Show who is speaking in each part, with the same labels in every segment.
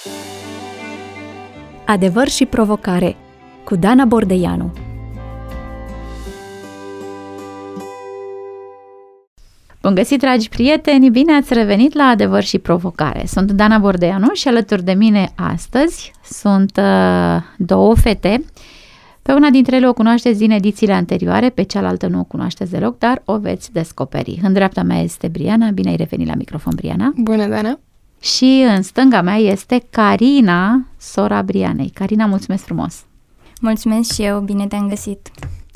Speaker 1: Adevăr și provocare cu Dana Bordeianu.
Speaker 2: Bun găsit, dragi prieteni! Bine ați revenit la Adevăr și provocare. Sunt Dana Bordeianu și alături de mine astăzi sunt două fete. Pe una dintre ele o cunoașteți din edițiile anterioare, pe cealaltă nu o cunoașteți deloc, dar o veți descoperi. În dreapta mea este Briana. Bine ai revenit la microfon, Briana!
Speaker 3: Bună, Dana!
Speaker 2: Și în stânga mea este Carina, sora Brianei. Carina, mulțumesc frumos!
Speaker 4: Mulțumesc și eu, bine te-am găsit!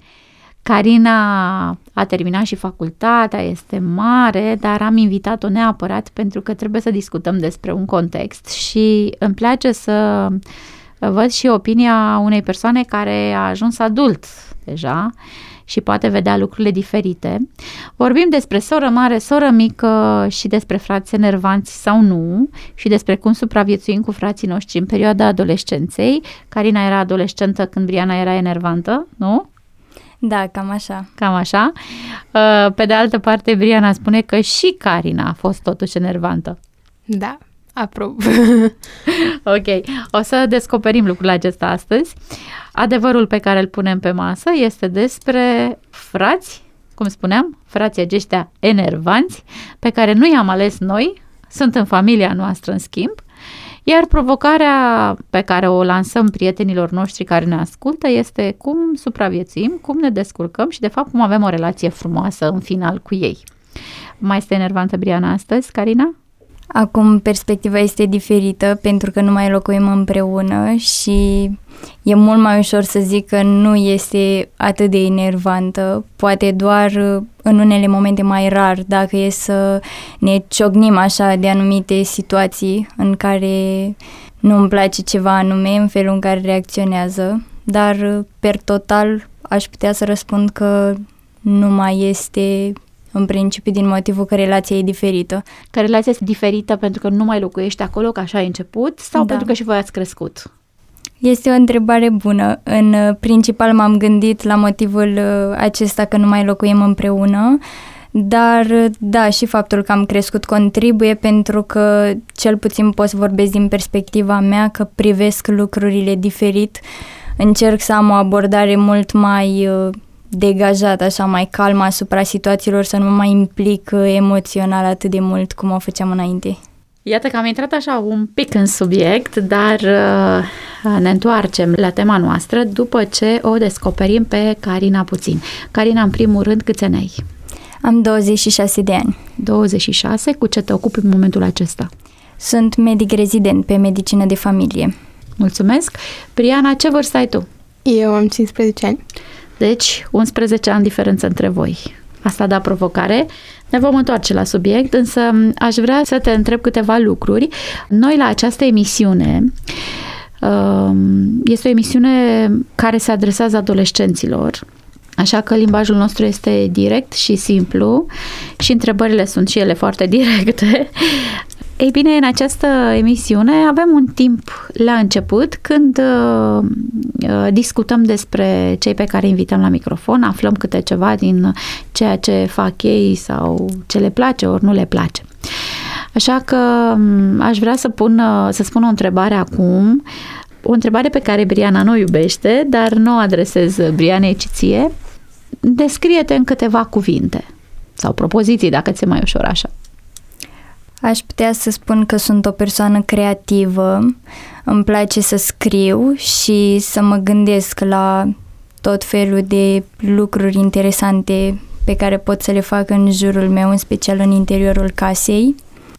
Speaker 2: Carina a terminat și facultatea, este mare, dar am invitat-o neapărat pentru că trebuie să discutăm despre un context și îmi place să văd și opinia unei persoane care a ajuns adult deja și poate vedea lucrurile diferite. Vorbim despre soră mare, soră mică și despre frați enervanți sau nu și despre cum supraviețuim cu frații noștri în perioada adolescenței. Carina era adolescentă când Briana era enervantă, nu?
Speaker 4: Da, cam așa.
Speaker 2: Cam așa. Pe de altă parte, Briana spune că și Carina a fost totuși enervantă.
Speaker 3: Da, aprob.
Speaker 2: Ok, o să descoperim lucrul acesta astăzi. Adevărul pe care îl punem pe masă este despre frați, cum spuneam, frații aceștia enervanți, pe care nu i-am ales noi, sunt în familia noastră în schimb, iar provocarea pe care o lansăm prietenilor noștri care ne ascultă este cum supraviețuim, cum ne descurcăm și de fapt cum avem o relație frumoasă în final cu ei. Mai este enervantă Briana astăzi, Carina?
Speaker 4: Acum perspectiva este diferită pentru că nu mai locuim împreună și e mult mai ușor să zic că nu este atât de enervantă, poate doar în unele momente mai rar, dacă e să ne ciocnim așa de anumite situații în care nu îmi place ceva anume, în felul în care reacționează, dar per total aș putea să răspund că nu mai este în principiu din motivul că relația e diferită.
Speaker 2: Că relația este diferită pentru că nu mai locuiești acolo, că așa ai început, sau pentru că și voi ați crescut?
Speaker 4: Este o întrebare bună. În principal m-am gândit la motivul acesta că nu mai locuim împreună, dar da, și faptul că am crescut contribuie pentru că cel puțin pot să vorbesc din perspectiva mea că privesc lucrurile diferit. Încerc să am o abordare mult mai degajat, așa, mai calm asupra situațiilor, să nu mă mai implic emoțional atât de mult cum o făceam înainte.
Speaker 2: Iată că am intrat așa un pic în subiect, dar ne întoarcem la tema noastră după ce o descoperim pe Carina puțin. Carina, în primul rând, câți ani ai?
Speaker 4: Am 26 de ani.
Speaker 2: 26? Cu ce te ocupi în momentul acesta?
Speaker 4: Sunt medic rezident pe medicină de familie.
Speaker 2: Mulțumesc. Briana, ce vârstă ai tu?
Speaker 3: Eu am 15 ani.
Speaker 2: Deci, 11 ani diferență între voi. Asta da provocare. Ne vom întoarce la subiect, însă aș vrea să te întreb câteva lucruri. Noi la această emisiune, este o emisiune care se adresează adolescenților, așa că limbajul nostru este direct și simplu și întrebările sunt și ele foarte directe. Ei bine, în această emisiune avem un timp la început când discutăm despre cei pe care invităm la microfon, aflăm câte ceva din ceea ce fac ei sau ce le place ori nu le place. Așa că aș vrea să spun o întrebare acum, o întrebare pe care Briana nu o iubește, dar nu o adresez Brianei, ci ție. Descrie-te în câteva cuvinte sau propoziții, dacă ți-e mai ușor așa.
Speaker 4: Aș putea să spun că sunt o persoană creativă, îmi place să scriu și să mă gândesc la tot felul de lucruri interesante pe care pot să le fac în jurul meu, în special în interiorul casei.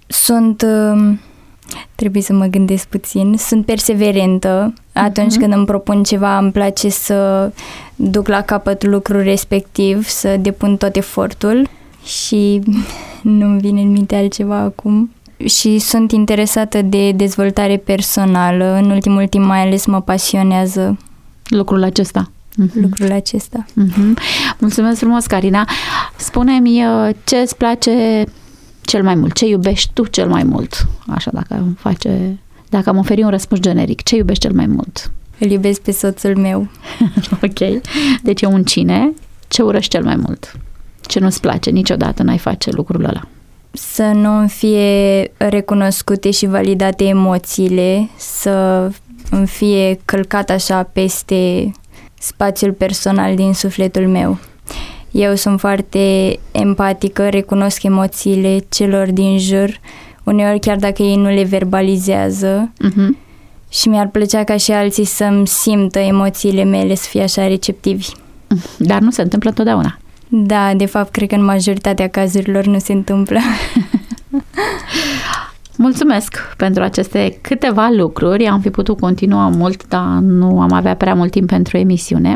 Speaker 4: Trebuie să mă gândesc puțin, sunt perseverentă. Atunci când îmi propun ceva, îmi place să duc la capăt lucrul respectiv, să depun tot efortul și nu-mi vine în minte altceva acum. Și sunt interesată de dezvoltare personală. În ultimul timp mai ales mă pasionează
Speaker 2: lucrul acesta.
Speaker 4: Lucrul acesta.
Speaker 2: Mulțumesc frumos, Carina. Spune-mi ce îți place cel mai mult, ce iubești tu cel mai mult? Așa, dacă am oferi un răspuns generic, ce iubești cel mai mult?
Speaker 4: Îl iubesc pe soțul meu.
Speaker 2: Ok. Deci e un cine. Ce urăști cel mai mult? Ce nu-ți place? Niciodată n-ai face lucrul ăla.
Speaker 4: să nu îmi fie recunoscute și validate emoțiile, să îmi fie călcat așa peste spațiul personal din sufletul meu. Eu sunt foarte empatică, recunosc emoțiile celor din jur, uneori chiar dacă ei nu le verbalizează, și mi-ar plăcea ca și alții să-mi simtă emoțiile mele, să fie așa receptivi.
Speaker 2: Dar nu se întâmplă întotdeauna.
Speaker 4: Da, de fapt, cred că în majoritatea cazurilor nu se întâmplă.
Speaker 2: Mulțumesc pentru aceste câteva lucruri. Am fi putut continua mult, dar nu am avea prea mult timp pentru emisiune.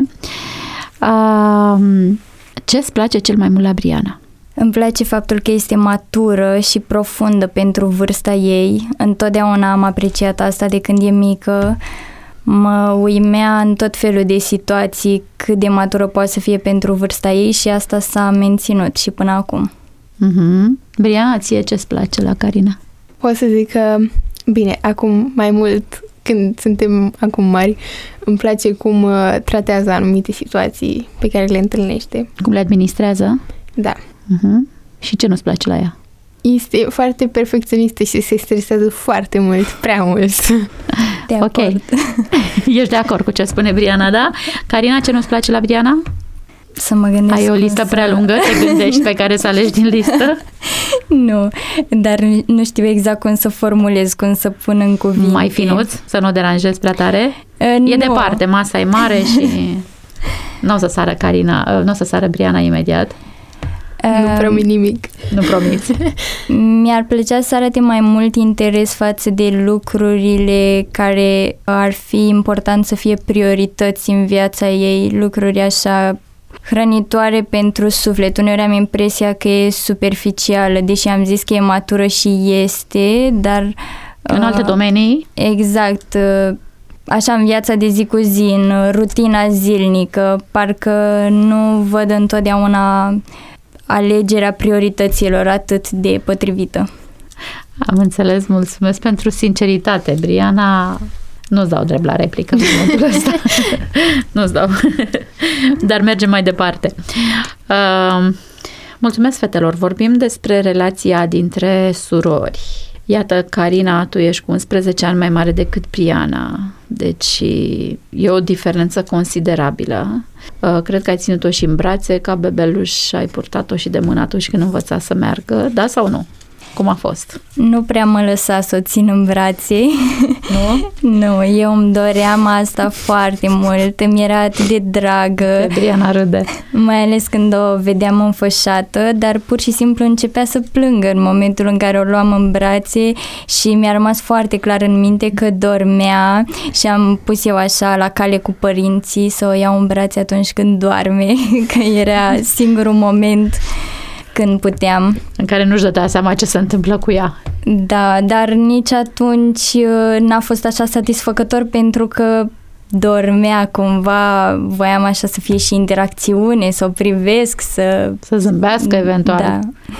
Speaker 2: Ce îți place cel mai mult la Briana?
Speaker 4: Îmi place faptul că este matură și profundă pentru vârsta ei. Întotdeauna am apreciat asta de când e mică. Mă uimea în tot felul de situații cât de matură poate să fie pentru vârsta ei și asta s-a menținut și până acum.
Speaker 2: Briana, ție ce-ți place la Carina?
Speaker 3: Pot să zic că, bine, acum mai mult, când suntem acum mari, îmi place cum tratează anumite situații pe care le întâlnește. Cum
Speaker 2: le administrează?
Speaker 3: Da.
Speaker 2: Și ce nu-ți place la ea?
Speaker 3: Este foarte perfecționistă și se stresează foarte mult, prea mult.
Speaker 4: De acord.
Speaker 2: Ok. Ești de acord cu ce spune Briana, da? Carina, ce nu-ți place la Briana?
Speaker 4: Să mă gândesc.
Speaker 2: Ai o listă prea lungă? Te gândești pe care să alegi din listă?
Speaker 4: Nu, dar nu știu exact cum să formulez, cum să pun în cuvinte.
Speaker 2: Mai finuț? Să nu o deranjezi prea tare? E departe, masa e mare și nu o să sară Carina, nu o să sară Briana imediat.
Speaker 3: Nu promit nimic.
Speaker 2: Nu promiți.
Speaker 4: Mi-ar plăcea să arate mai mult interes față de lucrurile care ar fi important să fie priorități în viața ei, lucruri așa hrănitoare pentru suflet. Uneori am impresia că e superficială, deși am zis că e matură și este, dar...
Speaker 2: În alte domenii?
Speaker 4: Exact. Așa în viața de zi cu zi, în rutina zilnică, parcă nu văd întotdeauna alegerea priorităților atât de potrivită.
Speaker 2: Am înțeles, mulțumesc pentru sinceritate. Briana, nu-ți dau drept la replică în momentul ăsta. Nu-ți dau. Dar mergem mai departe. Mulțumesc, fetelor. Vorbim despre relația dintre surori. Iată, Carina, tu ești cu 11 ani mai mare decât Briana, deci e o diferență considerabilă. Cred că ai ținut-o și în brațe, ca bebeluș, ai purtat-o și de mânat-o și când învăța să meargă, da sau nu? Cum a fost?
Speaker 4: Nu prea mă lăsa să o țin în brațe.
Speaker 2: Nu?
Speaker 4: Nu, eu îmi doream asta foarte mult. Îmi era atât de dragă.
Speaker 2: Briana râde.
Speaker 4: Mai ales când o vedeam înfășată, dar pur și simplu începea să plângă în momentul în care o luam în brațe și mi-a rămas foarte clar în minte că dormea și am pus eu așa la cale cu părinții să o iau în brațe atunci când doarme, că era singurul moment când puteam.
Speaker 2: În care nu-și dădea seama ce se întâmplă cu ea.
Speaker 4: Da, dar nici atunci n-a fost așa satisfăcător pentru că dormea cumva, voiam așa să fie și interacțiune, să o privesc, să
Speaker 2: zâmbească eventual.
Speaker 4: Da.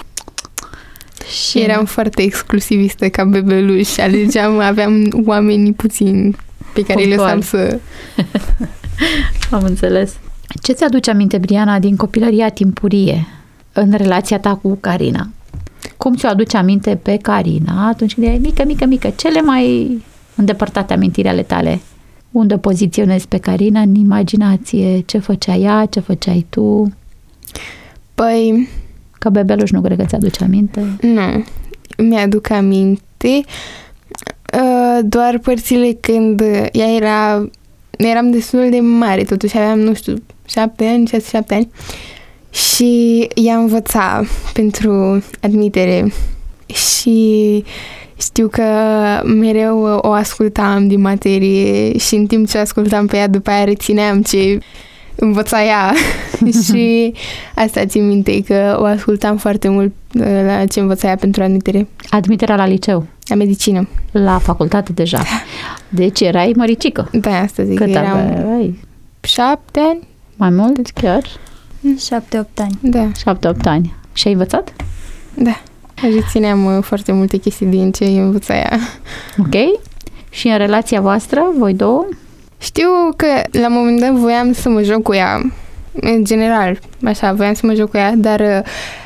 Speaker 3: Și eram foarte exclusivistă ca bebeluș, aveam oamenii puțini pe care îi lăsam să...
Speaker 2: Am înțeles. Ce ți-aduce aminte, Briana, din copilăria timpurie în relația ta cu Carina? Cum ți-o aduce aminte pe Carina atunci când erai mică? Cele mai îndepărtate amintiri ale tale? Unde o poziționezi pe Carina în imaginație? Ce făcea ea? Ce făceai tu?
Speaker 3: Păi...
Speaker 2: Ca bebeluș nu cred că ți-aduce aminte?
Speaker 3: Nu. Mi-aduc aminte doar părțile când ea eram destul de mare, totuși aveam, nu știu, 7 ani, 6-7 ani. Și ea învăța pentru admitere și știu că mereu o ascultam din materie și în timp ce ascultam pe ea, după aia rețineam ce învăța ea și asta țin minte, că o ascultam foarte mult la ce învăța ea pentru admitere.
Speaker 2: Admiterea la liceu?
Speaker 3: La medicină.
Speaker 2: La facultate deja. Deci erai măricică.
Speaker 3: Da, asta zic.
Speaker 2: Cât
Speaker 3: eram
Speaker 2: aveai?
Speaker 3: 7 ani.
Speaker 2: Mai mult chiar?
Speaker 4: 7-8 ani.
Speaker 3: Da.
Speaker 2: 7-8 ani. Și ai învățat?
Speaker 3: Da. Rețineam foarte multe chestii din ce învăța ea.
Speaker 2: Ok. Și în relația voastră, voi două?
Speaker 3: Știu că la un moment dat voiam să mă joc cu ea. În general, așa, voiam să mă joc cu ea, dar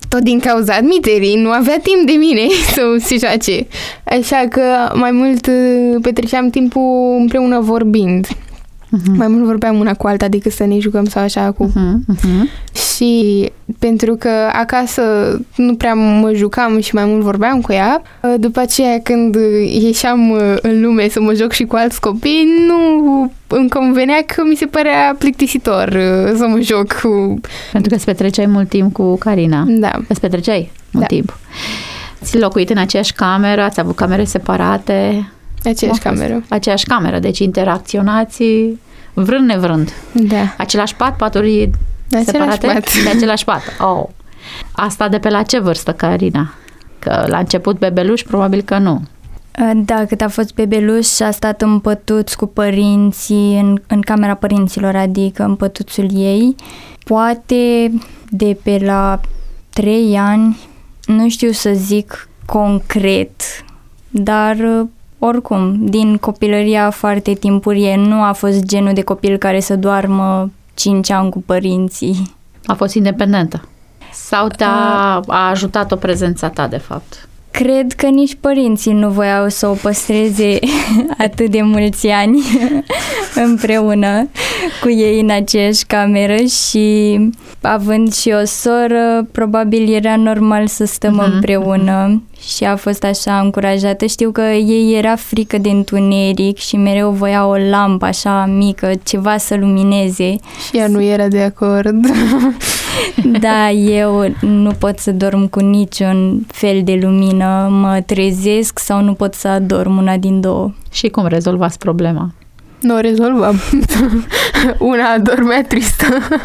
Speaker 3: tot din cauza admiterii, nu avea timp de mine să se joace. Așa că mai mult petreceam timpul împreună vorbind. Mai mult vorbeam una cu alta decât să ne jucăm sau așa cu... Și pentru că acasă nu prea mă jucam și mai mult vorbeam cu ea, după aceea când ieșeam în lume să mă joc și cu alți copii, nu îmi convenea că mi se părea plictisitor să mă joc cu...
Speaker 2: Pentru că îți petreceai mult timp cu Carina.
Speaker 3: Da.
Speaker 2: Îți petreceai mult timp. Ți-ai locuit în aceeași cameră? Ați avut camere separate?
Speaker 3: Aceeași cameră.
Speaker 2: Aceeași cameră, deci interacționați vrând nevrând.
Speaker 3: Da.
Speaker 2: Același pat, paturi separate? De același pat. Oh. Asta de pe la ce vârstă, Carina? Că la început bebeluș, probabil că nu.
Speaker 4: Da, cât a fost bebeluș, a stat în pătuț cu părinții, în camera părinților, adică în pătuțul ei. Poate de pe la 3 ani, nu știu să zic concret, dar oricum, din copilăria foarte timpurie, nu a fost genul de copil care să doarmă 5 ani cu părinții.
Speaker 2: A fost independentă? Sau a ajutat-o prezența ta, de fapt?
Speaker 4: Cred că nici părinții nu voiau să o păstreze atât de mulți ani împreună cu ei în aceeași cameră și având și o soră, probabil era normal să stăm împreună și a fost așa încurajată. Știu că ei era frică de întuneric și mereu voia o lampă așa mică, ceva să lumineze.
Speaker 3: Și ea nu era de acord.
Speaker 4: Da, eu nu pot să dorm cu niciun fel de lumină, mă trezesc sau nu pot să adorm, una din două.
Speaker 2: Și cum rezolvați problema?
Speaker 3: Nu o rezolvam. Una dormea tristă.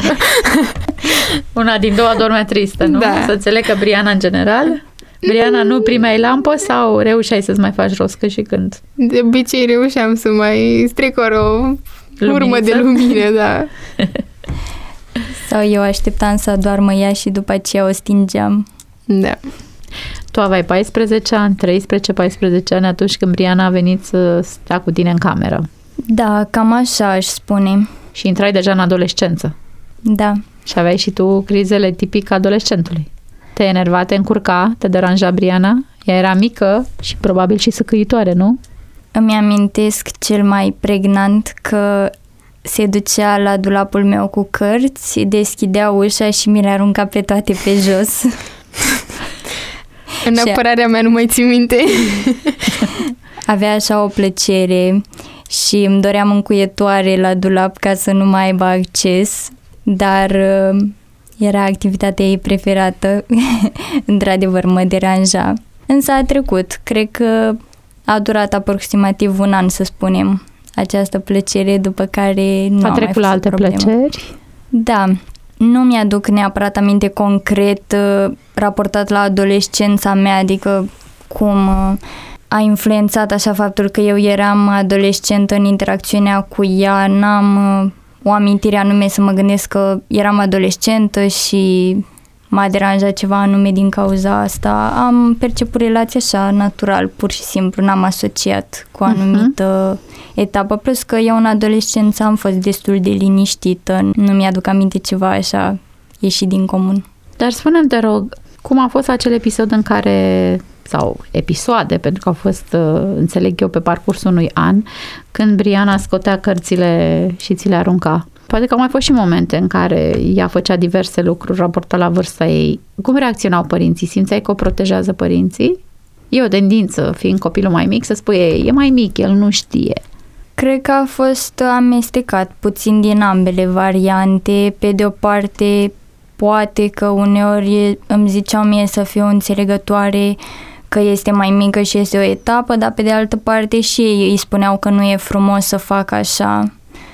Speaker 2: Una din două dormea tristă, nu?
Speaker 3: Da.
Speaker 2: Să înțeleg că Briana în general... Briana, nu primeai lampă sau reușeai să-ți mai faci rost că și când?
Speaker 3: De obicei reușeam să mai strecor o urmă de lumină, da.
Speaker 4: Sau eu așteptam să doarmă ea și după aceea o stingeam.
Speaker 3: Da.
Speaker 2: Tu aveai 14 ani, 13-14 ani atunci când Briana a venit să stea cu tine în cameră.
Speaker 4: Da, cam așa aș spune.
Speaker 2: Și intrai deja în adolescență.
Speaker 4: Da.
Speaker 2: Și aveai și tu crizele tipic adolescentului. Te enerva, te încurca, te deranja Briana? Ea era mică și probabil și săcăitoare, nu?
Speaker 4: Îmi amintesc cel mai pregnant că se ducea la dulapul meu cu cărți, deschidea ușa și mi le arunca pe toate pe jos.
Speaker 3: În apărarea mea nu mai țin minte.
Speaker 4: Avea așa o plăcere și îmi doream încuietoare la dulap ca să nu mai aibă acces, dar era activitatea ei preferată. Într-adevăr mă deranja. Însă a trecut. Cred că a durat aproximativ 1 an, să spunem, această plăcere, după care nu a mai fost
Speaker 2: la alte
Speaker 4: problemă.
Speaker 2: plăceri?
Speaker 4: Da. Nu mi-aduc neapărat aminte concret raportat la adolescența mea, adică cum a influențat așa faptul că eu eram adolescentă în interacțiunea cu ea. N-am o amintire anume să mă gândesc că eram adolescentă și m-a deranjat ceva anume din cauza asta. Am perceput relația așa natural, pur și simplu, n-am asociat cu o anumită etapă, plus că eu în adolescență am fost destul de liniștită, nu mi-aduc aminte ceva așa ieșit din comun.
Speaker 2: Dar spune-mi, te rog, cum a fost acel episod în care, sau episoade, pentru că au fost, înțeleg eu, pe parcursul unui an, când Briana scotea cărțile și ți le arunca? Poate că au mai fost și momente în care ea făcea diverse lucruri raportat la vârsta ei. Cum reacționau părinții? Simțeai că o protejează părinții? E o tendință, fiind copilul mai mic, să spui, e mai mic, el nu știe.
Speaker 4: Cred că a fost amestecat puțin din ambele variante. Pe de o parte, poate că uneori îmi ziceau mie să fiu înțelegătoare, că este mai mică și este o etapă, dar pe de altă parte și ei îi spuneau că nu e frumos să fac așa.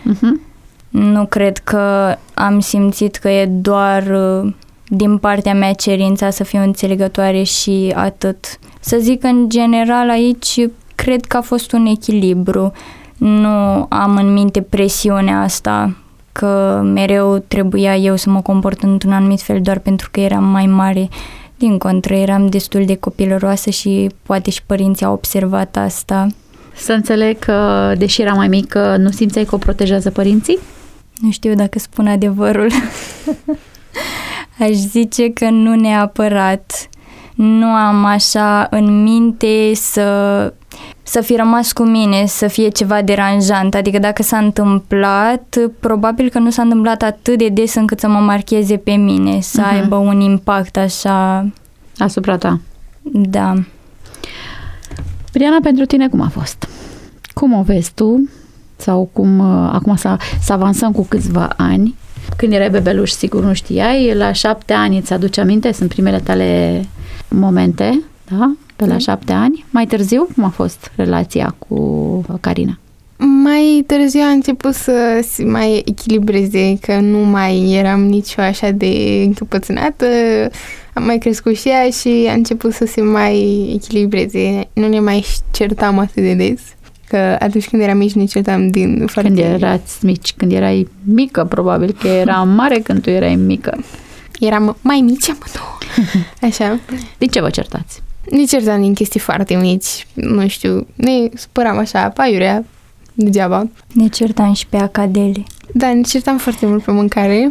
Speaker 4: Nu cred că am simțit că e doar din partea mea cerința să fiu înțelegătoare și atât. Să zic în general aici, cred că a fost un echilibru. Nu am în minte presiunea asta că mereu trebuia eu să mă comport într-un anumit fel doar pentru că eram mai mare. Din contră, eram destul de copilăroasă și poate și părinții au observat asta.
Speaker 2: Să înțeleg că, deși era mai mică, nu simțeai că o protejează părinții?
Speaker 4: Nu știu dacă spun adevărul. Aș zice că nu neapărat. Nu am așa în minte să fi rămas cu mine, să fie ceva deranjant. Adică dacă s-a întâmplat, probabil că nu s-a întâmplat atât de des încât să mă marcheze pe mine, să aibă un impact așa...
Speaker 2: Asupra ta.
Speaker 4: Da.
Speaker 2: Briana, pentru tine cum a fost? Cum o vezi tu? Sau cum, acum să avansăm cu câțiva ani. Când erai bebeluș, sigur nu știai. La 7 ani îți aduce aminte? Sunt primele tale momente, da? Pe la 7 ani. Mai târziu, cum a fost relația cu Carina?
Speaker 3: Mai târziu a început să se mai echilibreze, că nu mai eram nici eu așa de încăpățânată. Am mai crescut și ea și a început să se mai echilibreze. Nu ne mai certam atât de des. Că atunci când eram mici ne certam din foarte...
Speaker 2: Când erați mici, când erai mică, probabil că era mare când tu erai mică.
Speaker 3: Eram mai mici amândouă. Așa.
Speaker 2: Din ce vă certați?
Speaker 3: Ne certam din chestii foarte mici, nu știu, ne supăram așa, paiurea, degeaba.
Speaker 4: Ne certam și pe acadele.
Speaker 3: Da, ne certam foarte mult pe mâncare.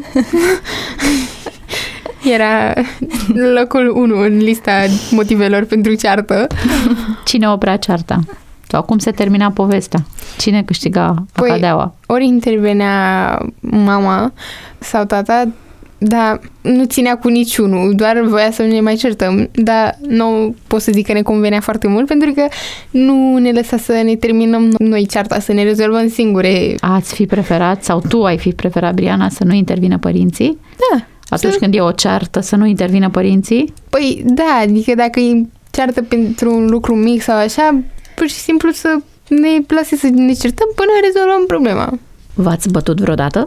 Speaker 3: Era locul 1 în lista motivelor pentru ceartă.
Speaker 2: Cine oprea cearta? Sau cum se termina povestea? Cine câștiga acadeaua?
Speaker 3: Ori intervenea mama sau tata, dar nu ținea cu niciunul, doar voia să nu ne mai certăm. Dar nu pot să zic că ne convenea foarte mult, pentru că nu ne lăsa să ne terminăm noi cearta, să ne rezolvăm singure.
Speaker 2: Ați fi preferat, sau tu ai fi preferat, Briana, să nu intervină părinții?
Speaker 3: Da.
Speaker 2: Atunci când e o ceartă, să nu intervină părinții?
Speaker 3: Păi da, adică dacă e ceartă pentru un lucru mic sau așa, pur și simplu să ne lase să ne certăm până rezolvăm problema.
Speaker 2: V-ați bătut vreodată?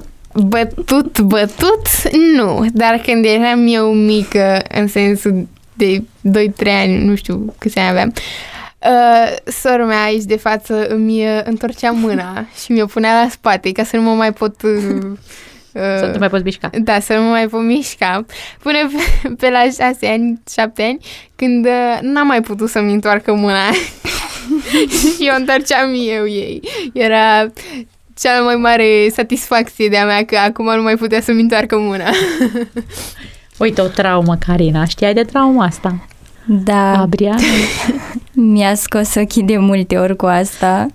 Speaker 3: Bătut? Nu, dar când eram eu mică, în sensul de 2-3 ani, nu știu câți ani aveam, sora mea aici de față îmi întorcea mâna și mi-o punea la spate ca să nu mă mai pot...
Speaker 2: Să nu te mai poți mișca.
Speaker 3: Da, să nu mă mai pot mișca. Până pe la 6 ani, 7 ani, când n-am mai putut să-mi întoarcă mâna și eu întorceam eu ei. Era cea mai mare satisfacție de-a mea că acum nu mai putea să-mi întoarcă mâna.
Speaker 2: Uite, o traumă, Carina. Știai de trauma asta?
Speaker 4: Da.
Speaker 2: Briana?
Speaker 4: Mi-a scos ochii de multe ori cu asta.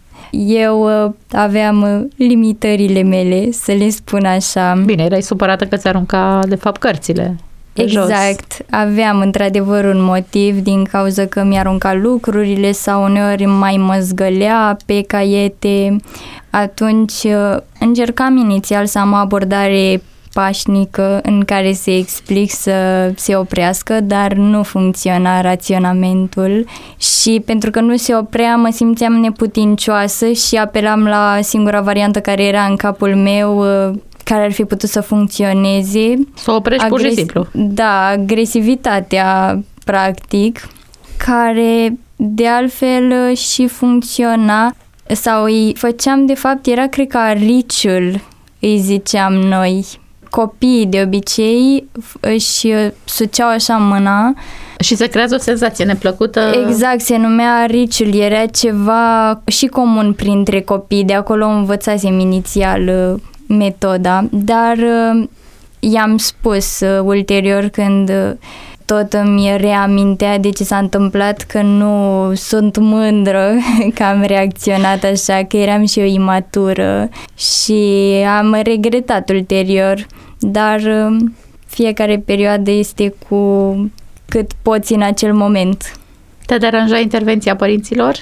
Speaker 4: Eu aveam limitările mele, să le spun așa.
Speaker 2: Bine, erai supărată că ți-arunca, de fapt, cărțile
Speaker 4: Exact.
Speaker 2: jos.
Speaker 4: Aveam într-adevăr un motiv din cauza că mi-arunca lucrurile sau uneori mai mă zgălea pe caiete. Atunci încercam inițial să am o abordare pașnică în care să explic să se oprească, dar nu funcționa raționamentul și pentru că nu se oprea mă simțeam neputincioasă și apelam la singura variantă care era în capul meu, care ar fi putut să funcționeze.
Speaker 2: Să o oprești pur și simplu.
Speaker 4: Da, agresivitatea practic, care de altfel și funcționa sau îi făceam de fapt, era cred că riciul, îi ziceam noi. Copiii de obicei își suceau așa mâna.
Speaker 2: Și se creează o senzație neplăcută.
Speaker 4: Exact, se numea riciul, era ceva și comun printre copii, de acolo învățasem inițial metoda, dar i-am spus ulterior când tot îmi reamintea de ce s-a întâmplat că nu sunt mândră că am reacționat așa, că eram și eu imatură și am regretat ulterior, dar fiecare perioadă este cu cât poți în acel moment.
Speaker 2: Te deranja intervenția părinților?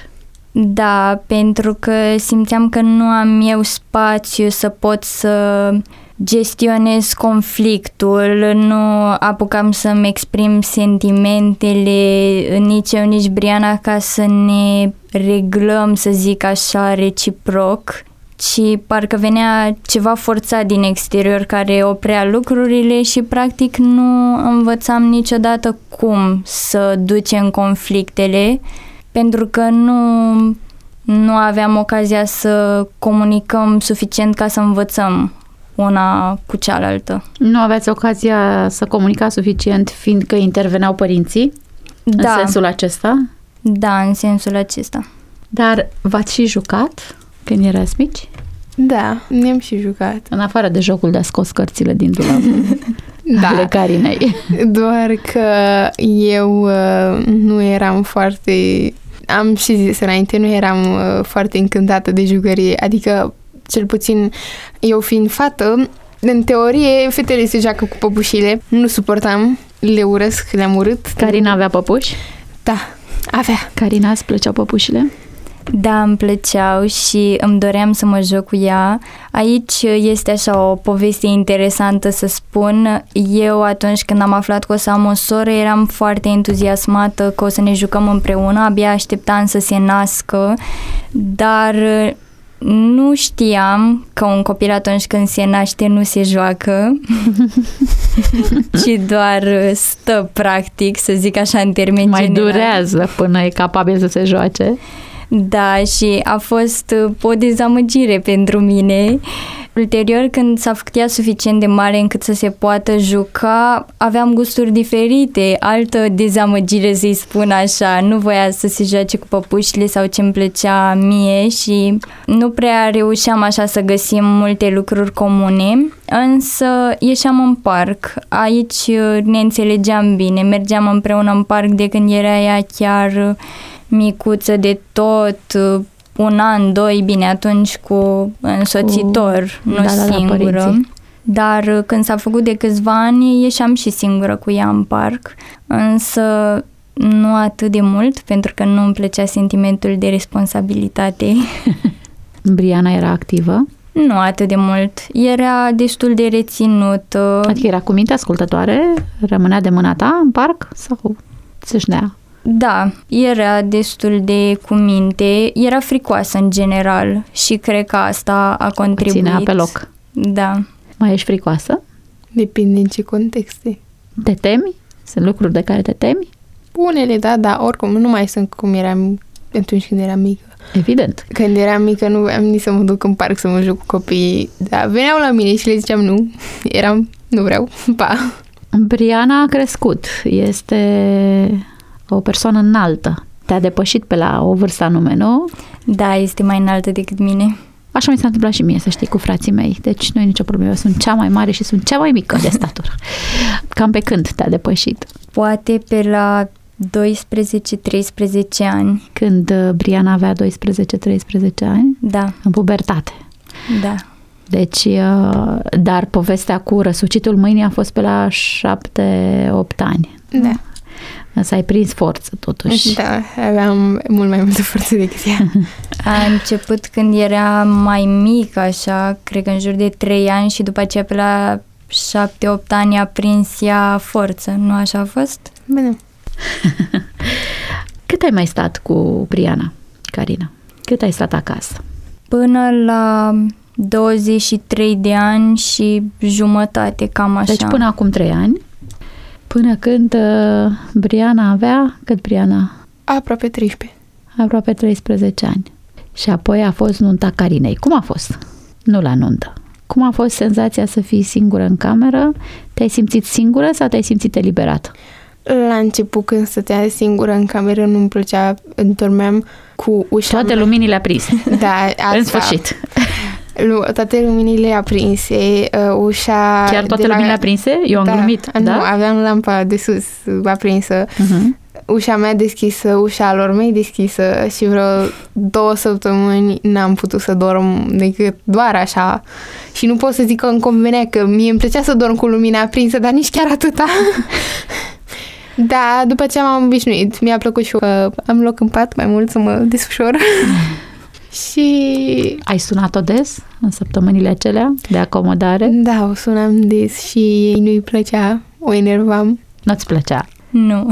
Speaker 4: Da, pentru că simțeam că nu am eu spațiu să pot să gestionez conflictul, nu apucam să-mi exprim sentimentele, nici eu, nici Briana, ca să ne reglăm, să zic așa, reciproc, ci parcă venea ceva forțat din exterior care oprea lucrurile și practic nu învățam niciodată cum să ducem conflictele, pentru că nu aveam ocazia să comunicăm suficient ca să învățăm una cu cealaltă.
Speaker 2: Nu aveați ocazia să comunicați suficient, fiindcă interveneau părinții?
Speaker 4: Da.
Speaker 2: În sensul acesta?
Speaker 4: Da, în sensul acesta.
Speaker 2: Dar v-ați și jucat când erați mici?
Speaker 3: Da, ne-am și jucat.
Speaker 2: În afară de jocul de a scos cărțile din dulap. ale Carinei.
Speaker 3: Doar că eu nu eram foarte... Am și zis înainte, nu eram foarte încântată de jucărie. Adică, cel puțin, eu fiind fată, în teorie, fetele se joacă cu păpușile. Nu suportam, le urăsc, le-am urât.
Speaker 2: Carina avea păpuși?
Speaker 3: Da, avea.
Speaker 2: Carina, îți plăceau păpușile?
Speaker 4: Da, îmi plăceau și îmi doream să mă joc cu ea. Aici este așa o poveste interesantă să spun. Eu atunci când am aflat că o să am o soră, eram foarte entuziasmată că o să ne jucăm împreună. Abia așteptam să se nască, dar nu știam că un copil atunci când se naște nu se joacă, ci doar stă practic, să zic așa în termeni
Speaker 2: mai
Speaker 4: generali.
Speaker 2: durează până e capabil să se joace.
Speaker 4: Da, și a fost o dezamăgire pentru mine. Ulterior, când s-a făcut ea suficient de mare încât să se poată juca, aveam gusturi diferite, altă dezamăgire, să-i spun așa. Nu voia să se joace cu păpușile sau ce-mi plăcea mie și nu prea reușeam așa să găsim multe lucruri comune, însă ieșeam în parc. Aici ne înțelegeam bine, mergeam împreună în parc de când era ea chiar micuță de tot, 1 an, 2, bine, atunci cu însoțitor, nu singură. Dar când s-a făcut de câțiva ani, ieșeam și singură cu ea în parc, însă nu atât de mult, pentru că nu îmi plăcea sentimentul de responsabilitate.
Speaker 2: Briana era activă?
Speaker 4: Nu atât de mult. Era destul de reținută.
Speaker 2: Adică era cu minte ascultătoare? Rămânea de mâna ta în parc? Sau țâșnea?
Speaker 4: Da, era destul de cu minte, era fricoasă în general și cred că asta a contribuit.
Speaker 2: Ținea pe loc.
Speaker 4: Da.
Speaker 2: Mai ești fricoasă?
Speaker 3: Depinde în ce contexte.
Speaker 2: Te temi? Sunt lucruri de care te temi?
Speaker 3: Unele, da, dar oricum nu mai sunt cum eram atunci când eram mică.
Speaker 2: Evident.
Speaker 3: Când eram mică nu voiam nici să mă duc în parc să mă joc cu copiii. Da, veneau la mine și le ziceam nu. Nu vreau, pa.
Speaker 2: Briana a crescut. Este o persoană înaltă. Te-a depășit pe la o vârstă anume, nu?
Speaker 4: Da, este mai înaltă decât mine.
Speaker 2: Așa mi s-a întâmplat și mie, să știi, cu frații mei. Deci nu e nicio problemă. Eu sunt cea mai mare și sunt cea mai mică de statură. Cam pe când te-a depășit?
Speaker 4: Poate pe la 12-13 ani.
Speaker 2: Când Briana avea 12-13 ani?
Speaker 4: Da.
Speaker 2: În pubertate.
Speaker 4: Da.
Speaker 2: Deci, dar povestea cu răsucitul mâinii a fost pe la 7-8 ani.
Speaker 3: Da.
Speaker 2: Să ai prins forță, totuși.
Speaker 3: Da, aveam mult mai multă forță decât ea.
Speaker 4: A început când era mai mic, așa, cred că în jur de 3 ani și după aceea pe la 7-8 ani a prins ea forță. Nu așa a fost?
Speaker 3: Bine.
Speaker 2: Cât ai mai stat cu Briana, Carina? Cât ai stat acasă?
Speaker 4: Până la 23 de ani și jumătate, cam așa.
Speaker 2: Deci până acum 3 ani, până când Briana avea, cât Briana?
Speaker 3: Aproape 13.
Speaker 2: Aproape 13 ani. Și apoi a fost nunta Carinei. Cum a fost? Nu la nuntă. Cum a fost senzația să fii singură în cameră? Te-ai simțit singură sau te-ai simțit eliberată?
Speaker 3: La început, când stăteam singură în cameră, nu-mi plăcea, dormeam cu ușa
Speaker 2: Toate luminile aprinse.
Speaker 3: Da, asta.
Speaker 2: În sfârșit.
Speaker 3: Toate luminile aprinse, ușa...
Speaker 2: Chiar toate luminile aprinse? Eu am glumit, da?
Speaker 3: Nu, aveam lampa de sus aprinsă, ușa mea deschisă, ușa lor mei deschisă și vreo 2 săptămâni n-am putut să dorm decât doar așa. Și nu pot să zic că îmi convenea, că mie îmi plăcea să dorm cu lumina aprinsă, dar nici chiar atâta. Da, după ce m-am obișnuit, mi-a plăcut și că am loc în pat mai mult să mă desfășor. Și...
Speaker 2: Ai sunat-o des în săptămânile acelea de acomodare?
Speaker 3: Da, o sunam des și ei nu-i plăcea, o enervam.
Speaker 2: Nu-ți plăcea?
Speaker 4: Nu.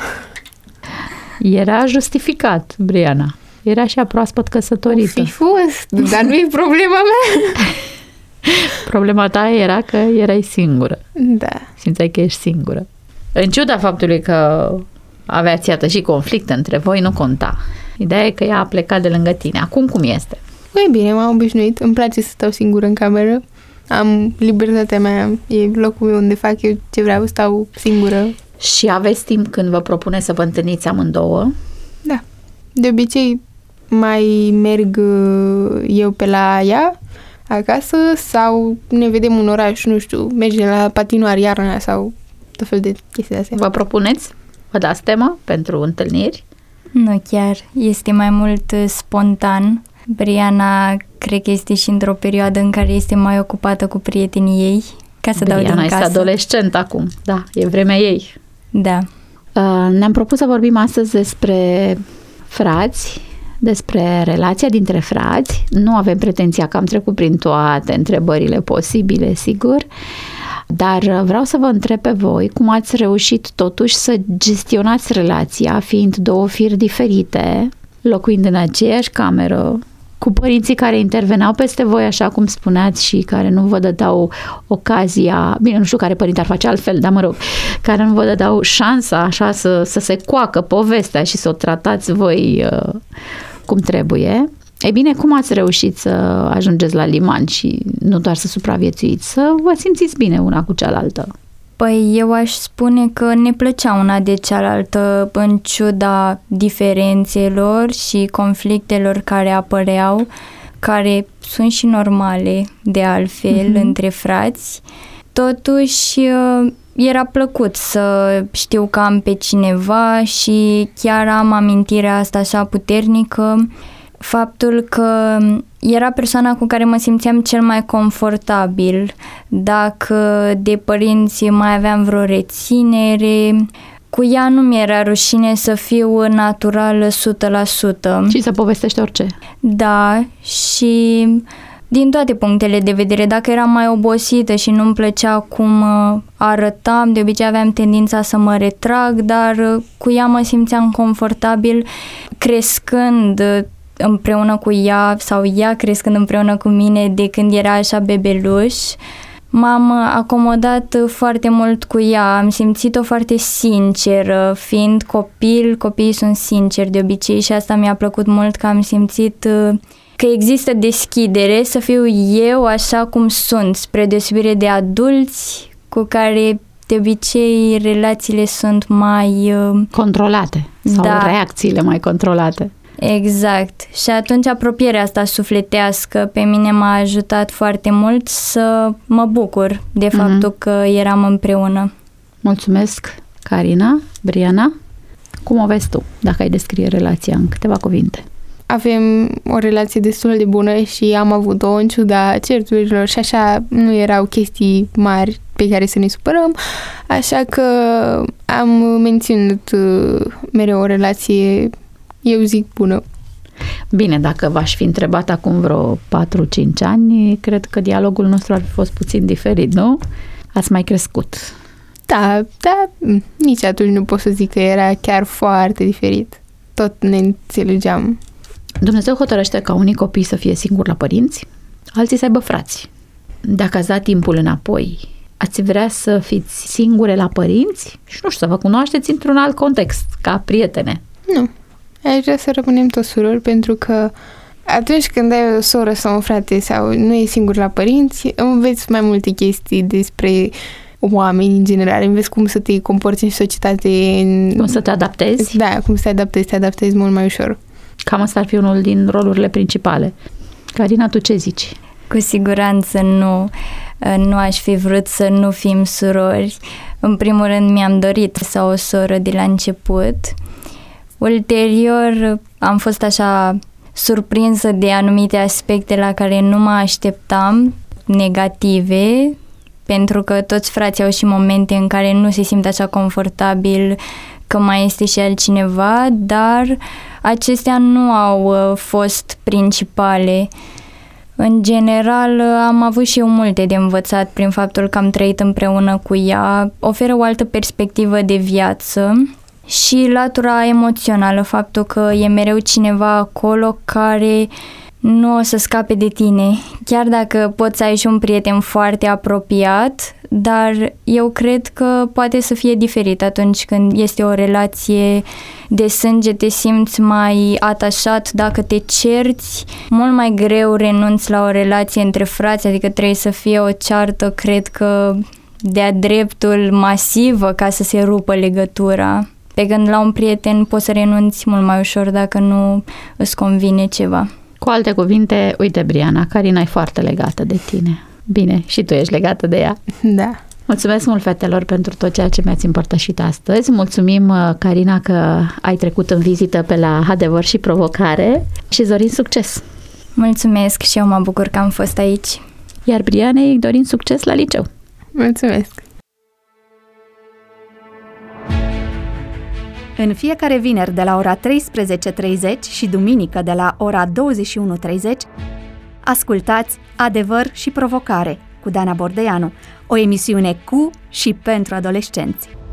Speaker 2: Era justificat, Briana. Era și proaspăt căsătorită.
Speaker 3: O fi fost, dar nu e problema mea.
Speaker 2: Problema ta era că erai singură.
Speaker 3: Da.
Speaker 2: Simțeai că ești singură. În ciuda faptului că aveați, iată, și conflict între voi, nu conta. Ideea e că ea a plecat de lângă tine. Acum cum este?
Speaker 3: E bine, m-am obișnuit. Îmi place să stau singură în cameră. Am libertatea mea. E locul meu unde fac eu ce vreau, stau singură.
Speaker 2: Și aveți timp când vă propune să vă întâlniți amândouă?
Speaker 3: Da. De obicei mai merg eu pe la ea. acasă sau ne vedem în oraș, nu știu, mergem la patinoar iarna sau tot fel de chestii de astea.
Speaker 2: Vă propuneți? Vă dați tema pentru întâlniri?
Speaker 4: Nu chiar, este mai mult spontan. Briana cred că este și într-o perioadă în care este mai ocupată cu prietenii ei, ca să dau din casă.
Speaker 2: Briana este adolescent acum, da, e vremea ei.
Speaker 4: Da.
Speaker 2: Ne-am propus să vorbim astăzi despre frați, despre relația dintre frați. Nu avem pretenția că am trecut prin toate întrebările posibile, sigur, dar vreau să vă întreb pe voi cum ați reușit totuși să gestionați relația, fiind două firi diferite, locuind în aceeași cameră, cu părinții care interveneau peste voi, așa cum spuneați, și care nu vă dădeau ocazia, bine, nu știu care părinte ar face altfel, dar mă rog, care nu vă dădeau șansa așa să se coacă povestea și să o tratați voi cum trebuie. Ei bine, cum ați reușit să ajungeți la liman și nu doar să supraviețuiți, să vă simțiți bine una cu cealaltă?
Speaker 4: Păi eu aș spune că ne plăcea una de cealaltă în ciuda diferențelor și conflictelor care apăreau, care sunt și normale de altfel între frați. Totuși era plăcut să știu că am pe cineva și chiar am amintirea asta așa puternică, faptul că era persoana cu care mă simțeam cel mai confortabil. Dacă de părinți mai aveam vreo reținere, cu ea nu mi-era rușine să fiu naturală 100%.
Speaker 2: Și să povestești orice.
Speaker 4: Da, și din toate punctele de vedere, dacă eram mai obosită și nu-mi plăcea cum arătam, de obicei aveam tendința să mă retrag, dar cu ea mă simțeam confortabil crescând împreună cu ea sau ea crescând împreună cu mine de când era așa bebeluș. M-am acomodat foarte mult cu ea, am simțit-o foarte sinceră, fiind copil, copiii sunt sinceri de obicei și asta mi-a plăcut mult, că am simțit că există deschidere să fiu eu așa cum sunt, spre deosebire de adulți cu care de obicei relațiile sunt mai
Speaker 2: controlate sau reacțiile mai controlate.
Speaker 4: Exact. Și atunci apropierea asta sufletească pe mine m-a ajutat foarte mult să mă bucur de faptul că eram împreună.
Speaker 2: Mulțumesc, Carina. Briana, cum o vezi tu, dacă ai descrie relația în câteva cuvinte?
Speaker 3: Avem o relație destul de bună și am avut-o în ciuda certurilor și așa nu erau chestii mari pe care să ne supărăm, așa că am menținut mereu o relație, eu zic, bună.
Speaker 2: Bine, dacă v-aș fi întrebat acum vreo 4-5 ani, cred că dialogul nostru ar fi fost puțin diferit, nu? Ați mai crescut.
Speaker 3: Da, nici atunci nu pot să zic că era chiar foarte diferit. Tot ne înțelegeam.
Speaker 2: Dumnezeu hotărăște ca unii copii să fie singuri la părinți, alții să aibă frați. Dacă ați dat timpul înapoi, ați vrea să fiți singure la părinți și, nu știu, să vă cunoașteți într-un alt context, ca prietene?
Speaker 3: Nu. Aș vrea să rămânem toți surori, pentru că atunci când ai o soră sau un frate sau nu e singur la părinți, înveți mai multe chestii despre oameni în general, înveți cum să te comporți în societate.
Speaker 2: Cum să te adaptezi?
Speaker 3: Da, cum să te adaptezi mult mai ușor.
Speaker 2: Cam asta ar fi unul din rolurile principale. Carina, tu ce zici?
Speaker 4: Cu siguranță nu. Nu aș fi vrut să nu fim surori. În primul rând mi-am dorit să o soră de la început. Ulterior am fost așa surprinsă de anumite aspecte la care nu mă așteptam, negative, pentru că toți frații au și momente în care nu se simt așa confortabil că mai este și altcineva, dar acestea nu au fost principale. În general, am avut și eu multe de învățat prin faptul că am trăit împreună cu ea. Oferă o altă perspectivă de viață și latura emoțională, faptul că e mereu cineva acolo care nu o să scape de tine. Chiar dacă poți să ai și un prieten foarte apropiat, dar eu cred că poate să fie diferit atunci când este o relație de sânge, te simți mai atașat dacă te cerți, mult mai greu renunți la o relație între frați, adică trebuie să fie o ceartă, cred că de-a dreptul masivă ca să se rupă legătura. Pe când la un prieten poți să renunți mult mai ușor dacă nu îți convine ceva.
Speaker 2: Cu alte cuvinte, uite, Briana, Carina e foarte legată de tine. Bine, și tu ești legată de ea.
Speaker 3: Da.
Speaker 2: Mulțumesc mult, fetelor, pentru tot ceea ce mi-ați împărtășit astăzi. Mulțumim, Carina, că ai trecut în vizită pe la Adevăr și Provocare și îți dorim succes!
Speaker 4: Mulțumesc și eu mă bucur că am fost aici.
Speaker 2: Iar Brianei îi dorim succes la liceu!
Speaker 3: Mulțumesc!
Speaker 1: În fiecare vineri de la ora 13:30 și duminică de la ora 21:30, ascultați Adevăr și Provocare cu Dana Bordeianu, o emisiune cu și pentru adolescenți.